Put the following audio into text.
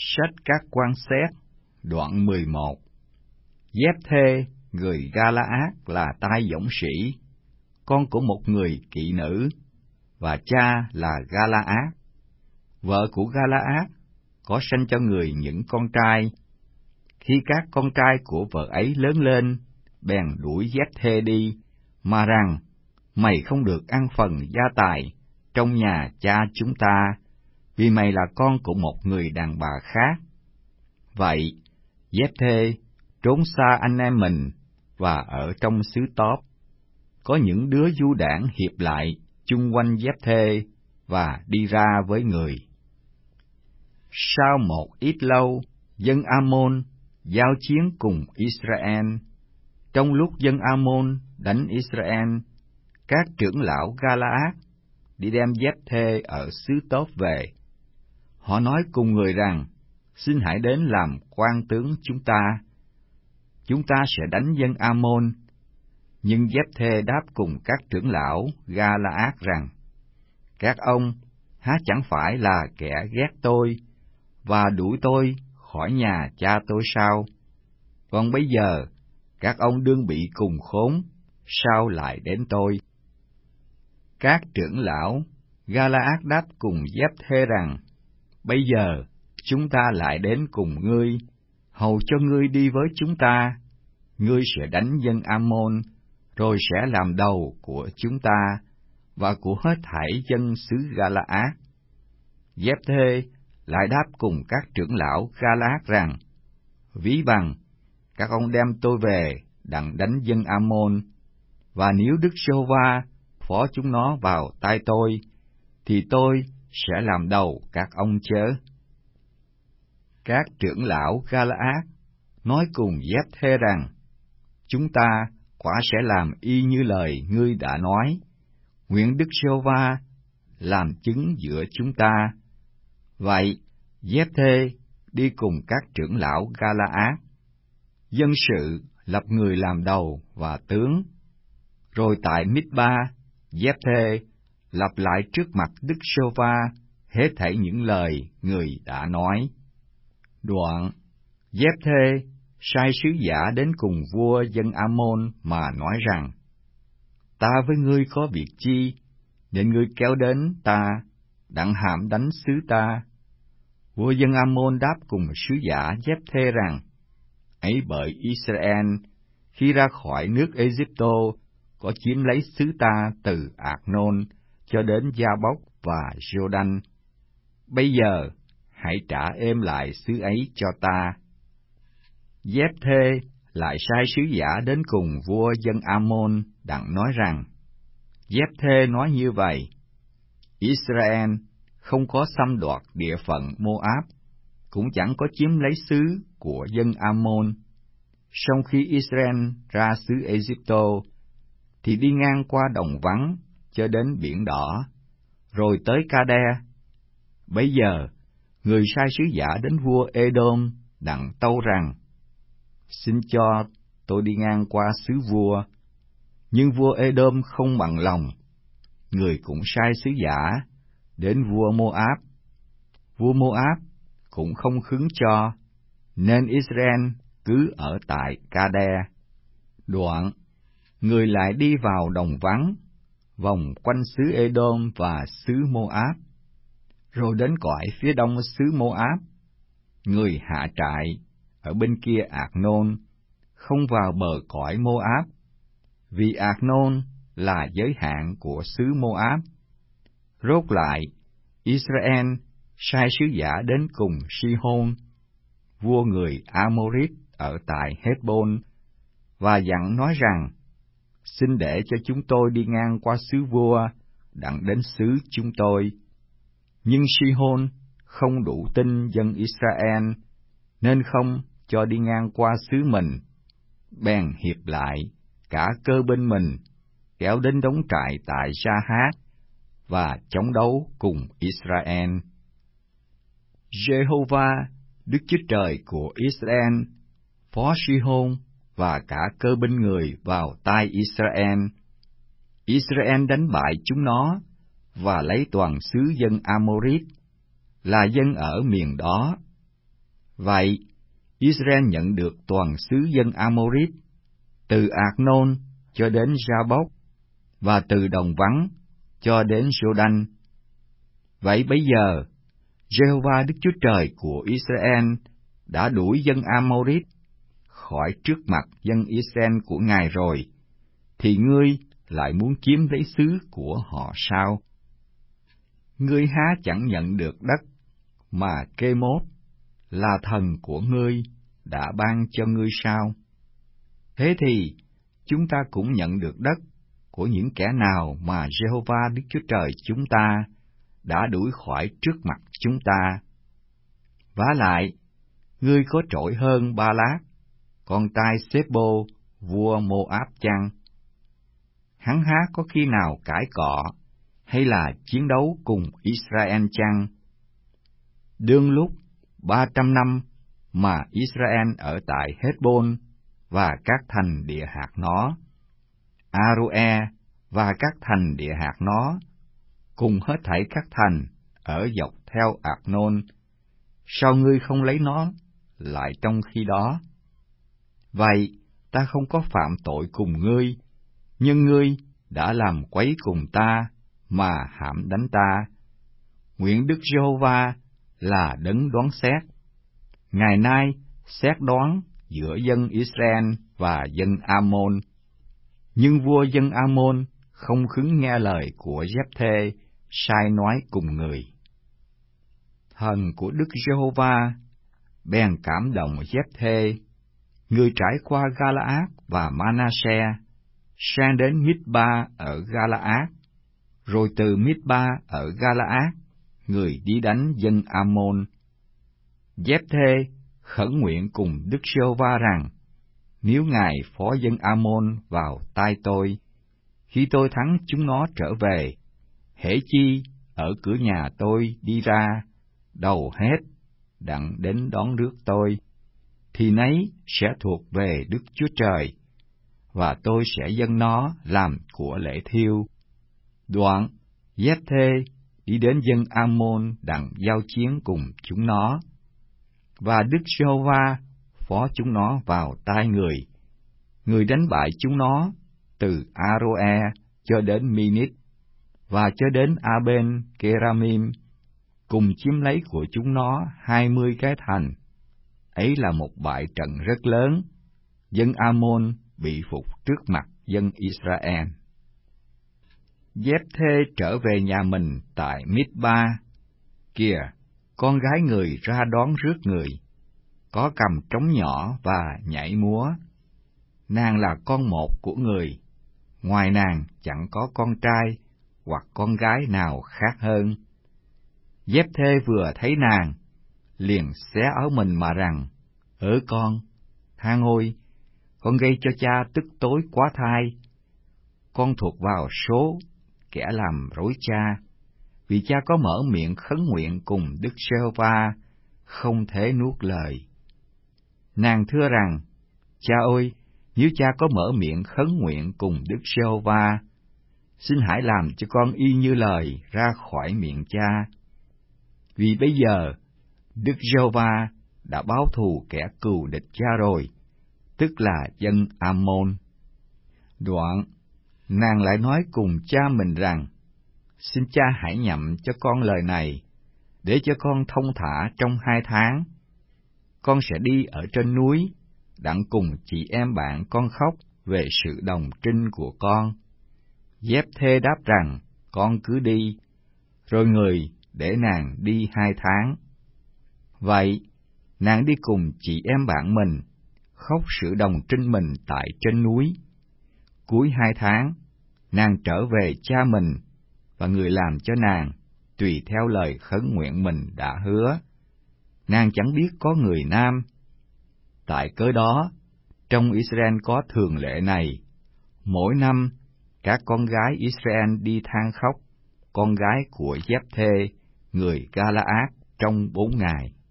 Sách các quan xét, đoạn 11. Giép-thê, người Ga-la-át là tai dõng sĩ, con của một người kỵ nữ, và cha là Ga-la-át. Vợ của Ga-la-át có sanh cho người những con trai. Khi các con trai của vợ ấy lớn lên, bèn đuổi Giép-thê đi, mà rằng, mày không được ăn phần gia tài trong nhà cha chúng ta, vì mày là con của một người đàn bà khác. Vậy, Giép-thê trốn xa anh em mình và ở trong xứ Tóp. Có những đứa du đảng hiệp lại chung quanh Giép-thê và đi ra với người. Sau một ít lâu, dân Ammon giao chiến cùng Israel. Trong lúc dân Ammon đánh Israel, các trưởng lão Ga-la-át đi đem Giép-thê ở xứ Tóp về. Họ nói cùng người rằng, xin hãy đến làm quan tướng chúng ta sẽ đánh dân Ammon. Nhưng Giép-thê đáp cùng các trưởng lão Ga-la-át rằng, các ông há chẳng phải là kẻ ghét tôi và đuổi tôi khỏi nhà cha tôi sao? Còn bây giờ các ông đương bị cùng khốn, sao lại đến tôi? Các trưởng lão Ga-la-át đáp cùng Giép-thê rằng, bây giờ chúng ta lại đến cùng ngươi, hầu cho ngươi đi với chúng ta. Ngươi sẽ đánh dân Ammon, rồi sẽ làm đầu của chúng ta và của hết thảy dân xứ Ga-la-át. Giép-thê lại đáp cùng các trưởng lão Ga-la-át rằng, ví bằng các ông đem tôi về đặng đánh dân Ammon, và nếu Đức Giê-hô-va phó chúng nó vào tay tôi, thì tôi sẽ làm đầu các ông chớ. Các trưởng lão Ga-la-át nói cùng Giép-thê rằng, chúng ta quả sẽ làm y như lời ngươi đã nói. Nguyện Đức Giê-hô-va làm chứng giữa chúng ta. Vậy, Giép-thê đi cùng các trưởng lão Ga-la-át. Dân sự lập người làm đầu và tướng. Rồi tại Mít-ba, Giép-thê lặp lại trước mặt Đức Giê-hô-va hết thảy những lời người đã nói. Đoạn, Giép-thê sai sứ giả đến cùng vua dân Ammon mà nói rằng, ta với ngươi có việc chi, nên ngươi kéo đến ta, đặng hãm đánh xứ ta? Vua dân Ammon đáp cùng sứ giả Giép-thê rằng, ấy bởi Israel, khi ra khỏi nước Ê-díp-tô, có chiếm lấy xứ ta từ Ạc-nôn cho đến Gia-bốc và Giô-đanh. Bây giờ, hãy trả êm lại xứ ấy cho ta. Giép-thê lại sai sứ giả đến cùng vua dân Ammon đặng nói rằng, Giép-thê nói như vậy, Israel không có xâm đoạt địa phận Mô-áp, cũng chẳng có chiếm lấy xứ của dân Ammon. Song khi Israel ra xứ Ê-díp-tô, thì đi ngang qua đồng vắng cho đến biển đỏ, rồi tới Ca-đe. Bấy giờ, người sai sứ giả đến vua Ê-đôm đặng tâu rằng, xin cho tôi đi ngang qua xứ vua. Nhưng vua Ê-đôm không bằng lòng. Người cũng sai sứ giả đến vua Mô-áp. Vua Mô-áp cũng không khứng cho, nên Israel cứ ở tại Ca-đe. Đoạn, người lại đi vào đồng vắng, vòng quanh xứ Ê-đôm và xứ Mô-áp, rồi đến cõi phía đông xứ Mô-áp. Người hạ trại ở bên kia Ạc-nôn, không vào bờ cõi Mô-áp, vì Ạc-nôn là giới hạn của xứ Mô-áp. Rốt lại, Israel sai sứ giả đến cùng Si-hôn, vua người A-mô-rít ở tại Hét-bôn, và dặn nói rằng, xin để cho chúng tôi đi ngang qua xứ vua, đặng đến xứ chúng tôi. Nhưng Si-hôn không đủ tin dân Israel, nên không cho đi ngang qua xứ mình, bèn hiệp lại cả cơ binh mình, kéo đến đóng trại tại Gia-hát, và chống đấu cùng Israel. Giê-hô-va, Đức Chúa Trời của Israel, phó Si-hôn và cả cơ binh người vào tay Israel. Israel đánh bại chúng nó, và lấy toàn xứ dân A-mô-rít, là dân ở miền đó, Vậy, Israel nhận được toàn xứ dân Amorit, từ Arnon cho đến Jabbok, và từ đồng vắng cho đến Jordan. Vậy bây giờ, Giê-hô-va Đức Chúa Trời của Israel đã đuổi dân Amorit khỏi trước mặt dân Israel của Ngài rồi, thì ngươi lại muốn chiếm lấy xứ của họ sao? Ngươi há chẳng nhận được đất mà Kê-mốt là thần của ngươi đã ban cho ngươi sao? Thế thì chúng ta cũng nhận được đất của những kẻ nào mà Giê-hô-va Đức Chúa Trời chúng ta đã đuổi khỏi trước mặt chúng ta. Vả lại, ngươi có trội hơn Ba-lát, con trai Xếp-bô, vua Mô-áp chăng? Hắn há có khi nào cãi cọ, hay là chiến đấu cùng Israel chăng? Đương lúc 300 năm mà Israel ở tại Hét-bôn và các thành địa hạt nó, A-ru-e và các thành địa hạt nó, cùng hết thảy các thành ở dọc theo Arnon, sao ngươi không lấy nó lại trong khi đó? Vậy, ta không có phạm tội cùng ngươi, nhưng ngươi đã làm quấy cùng ta mà hãm đánh ta. Nguyện Đức Giê-hô-va là đấng đoán xét. Ngày nay xét đoán giữa dân Israel và dân Ammon. Nhưng vua dân Ammon không khứng nghe lời của Giép-thê, sai nói cùng người. Thần của Đức Giê-hô-va bèn cảm động Giép-thê, người trải qua Ga-la-át và Ma-na-se, sang đến Mít-ba ở Ga-la-át, rồi từ Mít-ba ở Ga-la-át, người đi đánh dân Ammon. Giép-thê khẩn nguyện cùng Đức Giê-hô-va rằng, nếu Ngài phó dân Ammon vào tay tôi, khi tôi thắng chúng nó trở về, hễ chi ở cửa nhà tôi đi ra, đầu hết, đặng đến đón rước tôi, thì nấy sẽ thuộc về Đức Chúa Trời, và tôi sẽ dâng nó làm của lễ thiêu. Đoạn, Giép-thê đi đến dân Ammon đặng giao chiến cùng chúng nó, và Đức Giê-hô-va phó chúng nó vào tay người. Người đánh bại chúng nó từ A-ro-e cho đến Mi-nít, và cho đến A-bên-kê-ra-mim, cùng chiếm lấy của chúng nó 20 cái thành. Ấy là một bại trận rất lớn, dân Ammon bị phục trước mặt dân Israel. Giép-thê trở về nhà mình tại Mít-ba. Kìa, con gái người ra đón rước người, có cầm trống nhỏ và nhảy múa. Nàng là con một của người, ngoài nàng chẳng có con trai hoặc con gái nào khác hơn. Giép-thê vừa thấy nàng, liền xé áo mình mà rằng, con, tha ôi, con gây cho cha tức tối quá thai. Con thuộc vào số kẻ làm rối cha, vì cha có mở miệng khấn nguyện cùng Đức Giê-hô-va, không thể nuốt lời. Nàng thưa rằng, cha ơi, nếu cha có mở miệng khấn nguyện cùng Đức Giê-hô-va, xin hãy làm cho con y như lời ra khỏi miệng cha. Vì bây giờ, Đức Giê-hô-va đã báo thù kẻ cừu địch cha rồi, tức là dân Ammon. Đoạn, nàng lại nói cùng cha mình rằng, xin cha hãy nhậm cho con lời này, để cho con thông thả trong 2 tháng. Con sẽ đi ở trên núi, đặng cùng chị em bạn con khóc về sự đồng trinh của con. Giép-thê đáp rằng, con cứ đi, rồi người để nàng đi 2 tháng. Vậy, nàng đi cùng chị em bạn mình, khóc sự đồng trinh mình tại trên núi. Cuối 2 tháng, nàng trở về cha mình, và người làm cho nàng, tùy theo lời khấn nguyện mình đã hứa. Nàng chẳng biết có người nam. Tại cớ đó, trong Israel có thường lệ này, mỗi năm, các con gái Israel đi than khóc con gái của Giép-thê, người Ga-la-át, trong 4 ngày.